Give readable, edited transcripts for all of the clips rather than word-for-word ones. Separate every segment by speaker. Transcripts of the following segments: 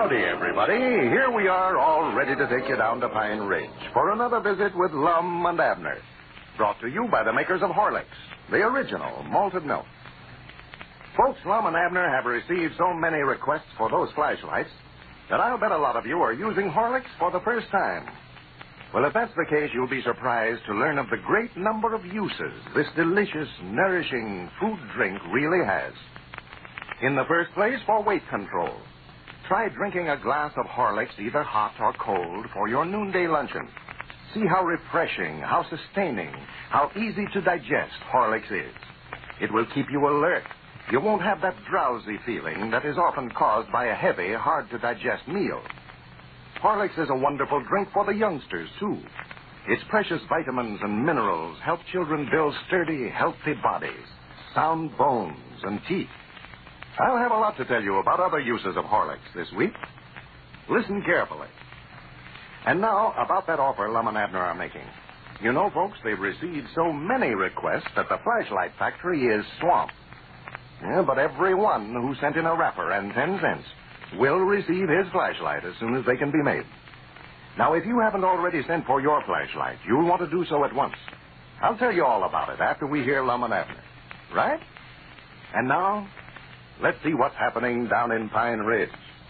Speaker 1: Howdy, everybody. Here we are, all ready to take you down to Pine Ridge for another visit with Lum and Abner. Brought to you by the makers of Horlicks, the original malted milk. Folks, Lum and Abner have received so many requests for those flashlights that I'll bet a lot of you are using Horlicks for the first time. Well, if that's the case, you'll be surprised to learn of the great number of uses this delicious, nourishing food drink really has. In the first place, for weight control. Try drinking a glass of Horlicks, either hot or cold, for your noonday luncheon. See how refreshing, how sustaining, how easy to digest Horlicks is. It will keep you alert. You won't have that drowsy feeling that is often caused by a heavy, hard-to-digest meal. Horlicks is a wonderful drink for the youngsters, too. Its precious vitamins and minerals help children build sturdy, healthy bodies, sound bones, and teeth. I'll have a lot to tell you about other uses of Horlicks this week. Listen carefully. And now, about that offer Lum and Abner are making. You know, folks, they've received so many requests that the flashlight factory is swamped. Yeah, but every one who sent in a wrapper and 10 cents will receive his flashlight as soon as they can be made. Now, if you haven't already sent for your flashlight, you'll want to do so at once. I'll tell you all about it after we hear Lum and Abner. Right? And now, let's see what's happening down in Pine Ridge.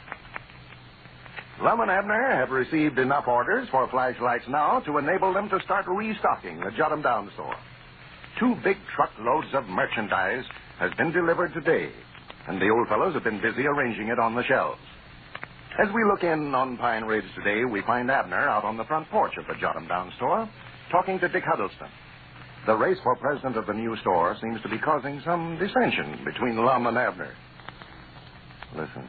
Speaker 1: Lum and Abner have received enough orders for flashlights now to enable them to start restocking the Jot 'em Down store. 2 big truckloads of merchandise has been delivered today, and the old fellows have been busy arranging it on the shelves. As we look in on Pine Ridge today, we find Abner out on the front porch of the Jot 'em Down store, talking to Dick Huddleston. The race for president of the new store seems to be causing some dissension between Lum and Abner. Listen.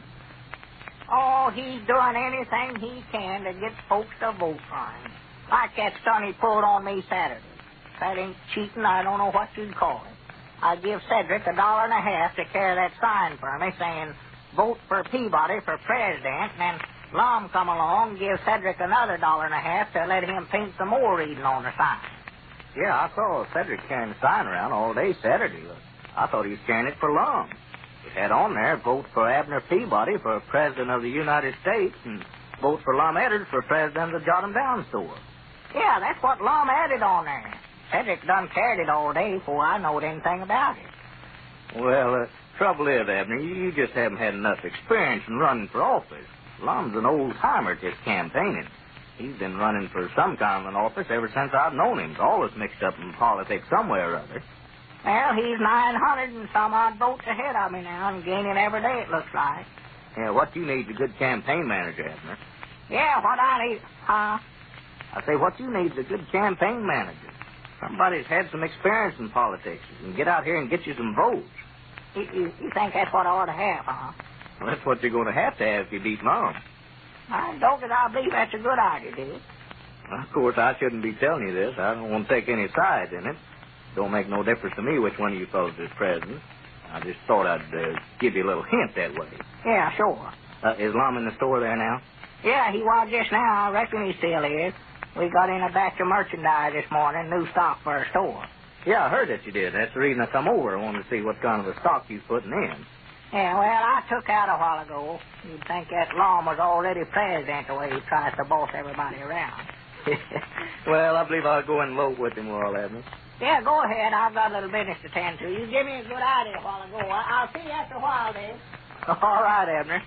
Speaker 2: Oh, he's doing anything he can to get folks to vote for him. Like that stunt he pulled on me Saturday. If that ain't cheating, I don't know what you'd call it. I give Cedric $1.50 to carry that sign for me saying, vote for Peabody for president, and then Lum come along and give Cedric another $1.50 to let him paint some more reading on the sign.
Speaker 3: Yeah, I saw Cedric carrying the sign around all day Saturday. I thought he was carrying it for Lum. It had on there, vote for Abner Peabody for President of the United States, and vote for Lum Eddard for President of the Jot 'em Down store.
Speaker 2: Yeah, that's what Lum added on there. Cedric done carried it all day before I knowed anything about it.
Speaker 3: Well, trouble is, Abner, you just haven't had enough experience in running for office. Lum's an old-timer at this campaigning. He's been running for some kind of an office ever since I've known him. He's always mixed up in politics somewhere or other.
Speaker 2: Well, he's 900 and some odd votes ahead of me now and gaining every day, it looks like.
Speaker 3: Yeah, what you need is a good campaign manager, Abner.
Speaker 2: Yeah, what I need,
Speaker 3: I say what you need is a good campaign manager. Somebody that's had some experience in politics and get out here and get you some votes.
Speaker 2: You think that's what I ought to have, huh?
Speaker 3: Well, that's what you're going to have if you beat Lum.
Speaker 2: I believe that's a good idea, Dick.
Speaker 3: Well, of course, I shouldn't be telling you this. I don't want to take any sides in it. Don't make no difference to me which one of you fellows is president. I just thought I'd give you a little hint that way.
Speaker 2: Yeah, sure.
Speaker 3: Is Lum in the store there now?
Speaker 2: Yeah, he was just now. I reckon he still is. We got in a batch of merchandise this morning, new stock for our store.
Speaker 3: Yeah, I heard that you did. That's the reason I come over. I wanted to see what kind of a stock you was putting in.
Speaker 2: Yeah, well, I took out a while ago. You'd think that Lum was already president the way he tries to boss everybody around.
Speaker 3: Well, I believe I'll go and vote with him, Laurel Abner.
Speaker 2: Yeah, go ahead. I've got a little business to tend to. You give me a good idea a while ago. I'll see you after a while, Dave.
Speaker 3: All right, Abner.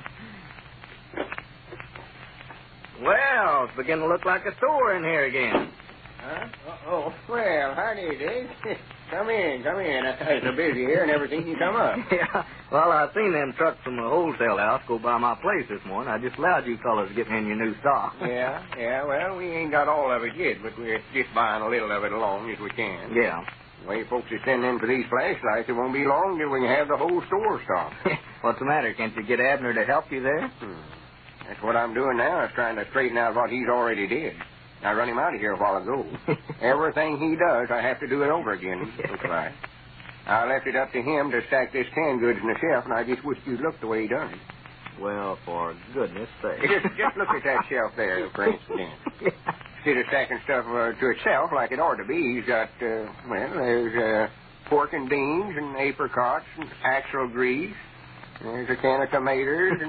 Speaker 3: Well, it's beginning to look like a store in here again.
Speaker 4: Huh? Oh, well, howdy, Dave. Come in. It's so busy here and everything you come up.
Speaker 3: Yeah, well, I seen them trucks from the wholesale house go by my place this morning. I just allowed you fellas to get in your new stock.
Speaker 4: Yeah, well, we ain't got all of it yet, but we're just buying a little of it along as we can.
Speaker 3: Yeah.
Speaker 4: The way folks are sending in for these flashlights, it won't be long till we can have the whole store stocked.
Speaker 3: What's the matter? Can't you get Abner to help you there?
Speaker 4: That's what I'm doing now, is trying to straighten out what he's already did. I run him out of here a while ago. Everything he does, I have to do it over again. Looks like. I left it up to him to stack this canned goods in the shelf, and I just wish you'd look the way he done it.
Speaker 3: Well, for goodness sake.
Speaker 4: Just look at that shelf there, for instance. Instead of stacking stuff to itself like it ought to be, he's got, there's pork and beans and apricots and axle grease. There's a can of tomatoes and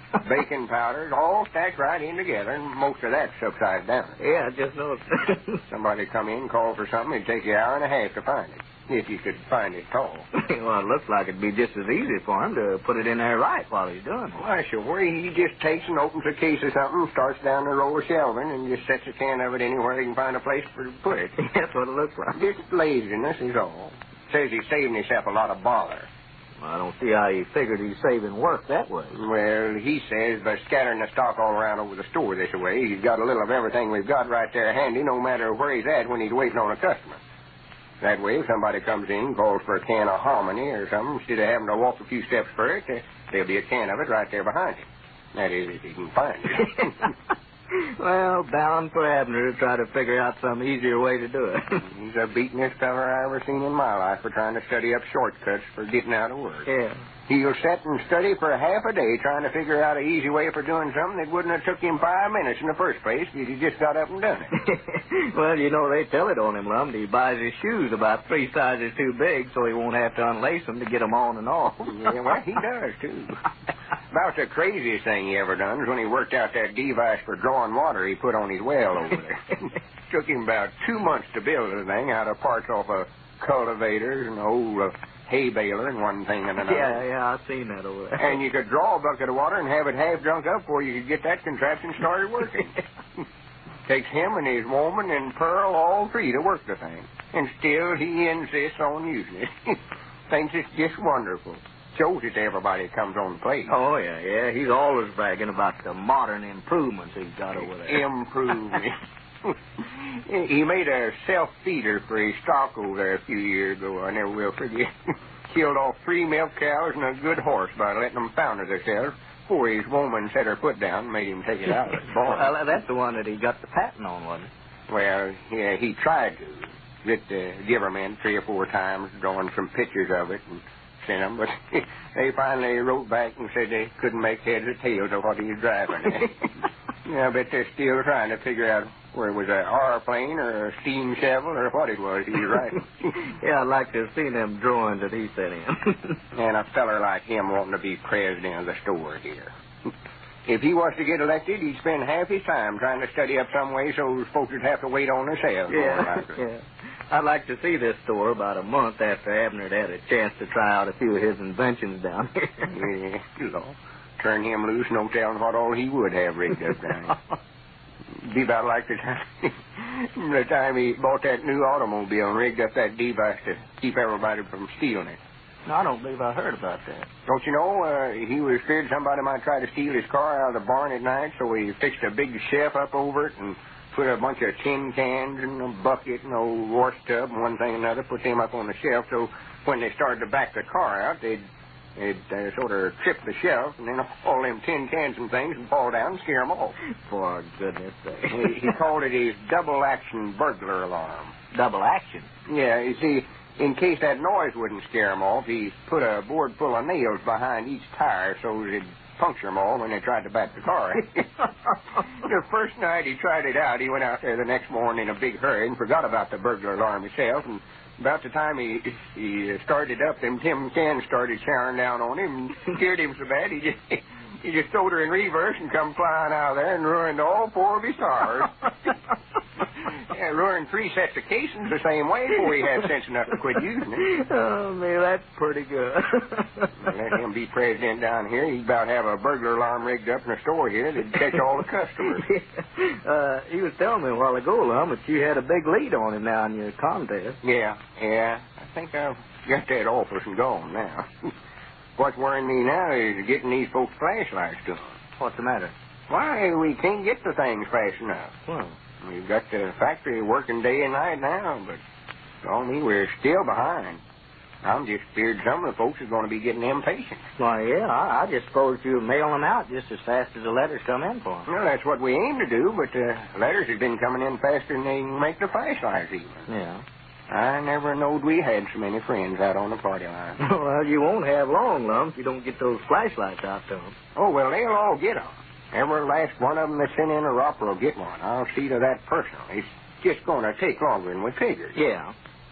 Speaker 4: baking powders, all stacked right in together, and most of that's upside down.
Speaker 3: Yeah, I just noticed.
Speaker 4: Somebody come in, call for something, it'd take you an hour and a half to find it, if you could find it at all.
Speaker 3: Well, it looks like it'd be just as easy for him to put it in there right while he's doing it.
Speaker 4: Why, sure, he just takes and opens a case of something, starts down the row of shelving, and just sets a can of it anywhere he can find a place to put it.
Speaker 3: That's what it looks like.
Speaker 4: Just laziness is all. Says he's saving himself a lot of bother.
Speaker 3: Well, I don't see how he figured he's saving work that way.
Speaker 4: Well, he says by scattering the stock all around over the store this way, he's got a little of everything we've got right there handy, no matter where he's at when he's waiting on a customer. That way, if somebody comes in and calls for a can of hominy or something, instead of having to walk a few steps for it, there'll be a can of it right there behind him. That is, if he can find it.
Speaker 3: Well, bound for Abner to try to figure out some easier way to do it.
Speaker 4: He's the beatenest feller I ever seen in my life for trying to study up shortcuts for getting out of work.
Speaker 3: Yeah.
Speaker 4: He'll sit and study for half a day trying to figure out an easy way for doing something that wouldn't have took him 5 minutes in the first place if he just got up and done it.
Speaker 3: Well, you know, they tell it on him, Lum. He buys his shoes about 3 sizes too big so he won't have to unlace them to get them on and off.
Speaker 4: Yeah, well, he does, too. About the craziest thing he ever done was when he worked out that device for drawing water he put on his well over there. Took him about 2 months to build the thing out of parts off of cultivators and old hay baler and one thing and another.
Speaker 3: Yeah, I've seen that over there.
Speaker 4: And you could draw a bucket of water and have it half drunk up before you could get that contraption started working. Takes him and his woman and Pearl, all 3, to work the thing. And still he insists on using it. Thinks it's just wonderful. Shows it to everybody that comes on the place.
Speaker 3: Oh, yeah. He's always bragging about the modern improvements he's got over there.
Speaker 4: Improvement. He made a self-feeder for his stock over there a few years ago. I never will forget. Killed off 3 milk cows and a good horse by letting them founder themselves before his woman set her foot down and made him take it out of the barn.
Speaker 3: Well, that's the one that he got the patent on, wasn't it?
Speaker 4: Well, yeah, he tried to. Get the Giverman 3 or 4 times, drawing some pictures of it and sent them, but they finally wrote back and said they couldn't make heads or tails of what he was driving. Yeah, I bet they're still trying to figure out where it was a R-plane or a steam shovel or what it was he was riding.
Speaker 3: Yeah, I'd like to have seen them drawings that he sent in.
Speaker 4: And a feller like him wanting to be president of the store here. If he was to get elected, he'd spend half his time trying to study up some way so those folks would have to wait on themselves.
Speaker 3: Yeah. I'd like to see this store about a month after Abner had had a chance to try out a few of his inventions down here.
Speaker 4: Yeah, Lord. Turn him loose, no telling what all he would have rigged up down here. Be about like the time he bought that new automobile and rigged up that device to keep everybody from stealing it.
Speaker 3: No, I don't believe I heard about that.
Speaker 4: Don't you know, he was feared somebody might try to steal his car out of the barn at night, so he fixed a big shelf up over it and put a bunch of tin cans and a bucket and a old wash tub and one thing and another, put them up on the shelf so when they started to back the car out, they'd sort of trip the shelf and then all them tin cans and things would fall down and scare them off.
Speaker 3: For goodness sake.
Speaker 4: He called it his double-action burglar alarm.
Speaker 3: Double action?
Speaker 4: Yeah, you see, in case that noise wouldn't scare them off, he put a board full of nails behind each tire so it'd puncture them all when they tried to back the car. The first night he tried it out, he went out there the next morning in a big hurry and forgot about the burglar alarm himself, and about the time he started up, them tin cans started showering down on him and scared him so bad he just throwed her in reverse and come flying out of there and ruined all 4 of his tires. Yeah, ruined 3 sets of casings the same way before he had sense enough to quit using it.
Speaker 3: Oh, man, that's pretty good.
Speaker 4: Let him be president down here. He'd about have a burglar alarm rigged up in a store here that'd catch all the customers.
Speaker 3: He was telling me a while ago, Lum, that you had a big lead on him now in your contest.
Speaker 4: Yeah. I think I've got that office and gone now. What's worrying me now is getting these folks flashlights to them.
Speaker 3: What's the matter?
Speaker 4: Why, we can't get the things fast enough.
Speaker 3: Well,
Speaker 4: We've got the factory working day and night now, but we're still behind. I'm just feared some of the folks are going to be getting impatient.
Speaker 3: Why, yeah, I just suppose you mail them out just as fast as the letters come in for them.
Speaker 4: Well, that's what we aim to do, but the letters have been coming in faster than they can make the flashlights even.
Speaker 3: Yeah.
Speaker 4: I never knowed we had so many friends out on the party line.
Speaker 3: Well, you won't have long, Lum, if you don't get those flashlights out to them.
Speaker 4: Oh, well, they'll all get them. Every last one of them that's sent in a robber will get one. I'll see to that personally. It's just going to take longer than we figured.
Speaker 3: Yeah.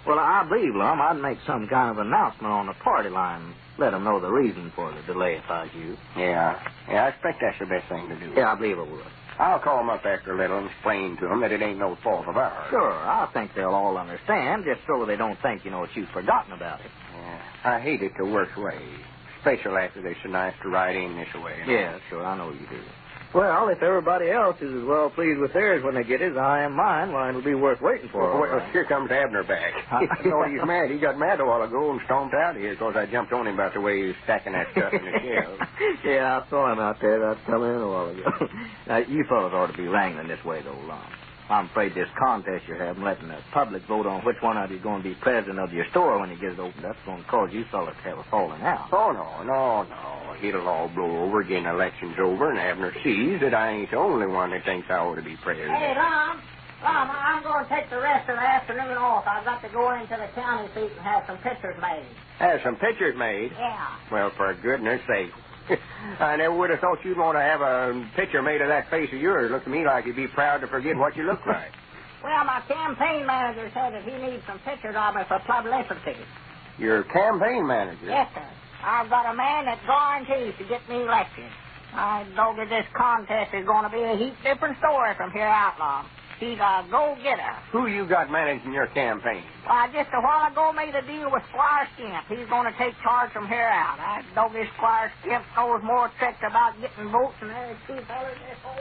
Speaker 3: Well, I believe, Lum, I'd make some kind of announcement on the party line. Let them know the reason for the delay if I was you.
Speaker 4: Yeah, I expect that's the best thing to do.
Speaker 3: Yeah, I believe it would.
Speaker 4: I'll call them up after a little and explain to them that it ain't no fault of ours.
Speaker 3: Sure, I think they'll all understand, just so they don't think, that you've forgotten about it.
Speaker 4: Yeah, I hate it the worst way, especially after they're so nice to ride in this way.
Speaker 3: Yeah, sure, I know you do. Well, if everybody else is as well pleased with theirs when they get it as I am mine, why, it'll be worth waiting for.
Speaker 4: Well, here comes Abner back. I know he's mad. He got mad a while ago and stomped out of here because I jumped on him about the way he was stacking that stuff in the shelves.
Speaker 3: Yeah, I saw him out there. I was telling him a while ago. Now, you fellows ought to be wrangling this way, though, Lum. I'm afraid this contest you're having, letting the public vote on which one of you is going to be president of your store when you get it opened up, is going to cause you fellas to have a falling out.
Speaker 4: Oh, no. It'll all blow over again. The election's over, and Abner sees that I ain't the only one that thinks I ought to be president.
Speaker 2: Hey, Lum, I'm going to take the rest of the afternoon off. I've got to go into the county seat and have some pictures made.
Speaker 4: Have some pictures made?
Speaker 2: Yeah.
Speaker 4: Well, for goodness sake. I never would have thought you'd want to have a picture made of that face of yours. Looked to me like you'd be proud to forget what you look like.
Speaker 2: Well, my campaign manager said that he needs some pictures of me for publicity.
Speaker 4: Your campaign manager?
Speaker 2: Yes, sir. I've got a man that guarantees to get me elected. I know that this contest is going to be a heap different story from here out, Lum. He's a go-getter.
Speaker 4: Who you got managing your campaign?
Speaker 2: Well, just a while ago made a deal with Squire Skimp. He's going to take charge from here out. I know this Squire Skimp knows more tricks about getting votes than there's two fellas this whole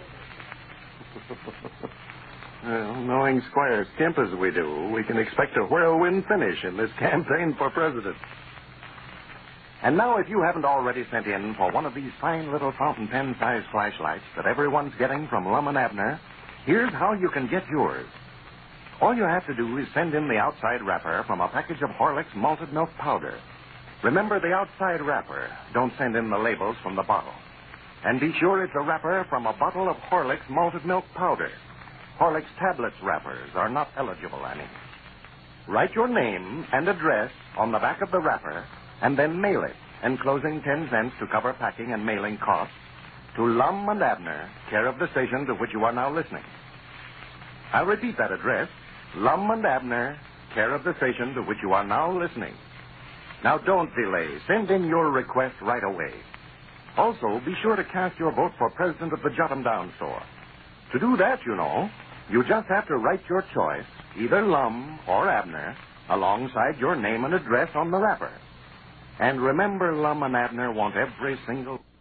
Speaker 2: community.
Speaker 1: Well, knowing Squire Skimp as we do, we can expect a whirlwind finish in this campaign for president. And now, if you haven't already sent in for one of these fine little fountain pen-sized flashlights that everyone's getting from Lum and Abner, here's how you can get yours. All you have to do is send in the outside wrapper from a package of Horlicks malted milk powder. Remember the outside wrapper. Don't send in the labels from the bottle. And be sure it's a wrapper from a bottle of Horlicks malted milk powder. Horlicks tablets wrappers are not eligible anymore. Write your name and address on the back of the wrapper and then mail it, enclosing 10 cents to cover packing and mailing costs, to Lum and Abner, care of the station to which you are now listening. I'll repeat that address, Lum and Abner, care of the station to which you are now listening. Now, don't delay. Send in your request right away. Also, be sure to cast your vote for president of the Jot 'em Down store. To do that, you just have to write your choice, either Lum or Abner, alongside your name and address on the wrapper. And remember, Lum and Abner want every single...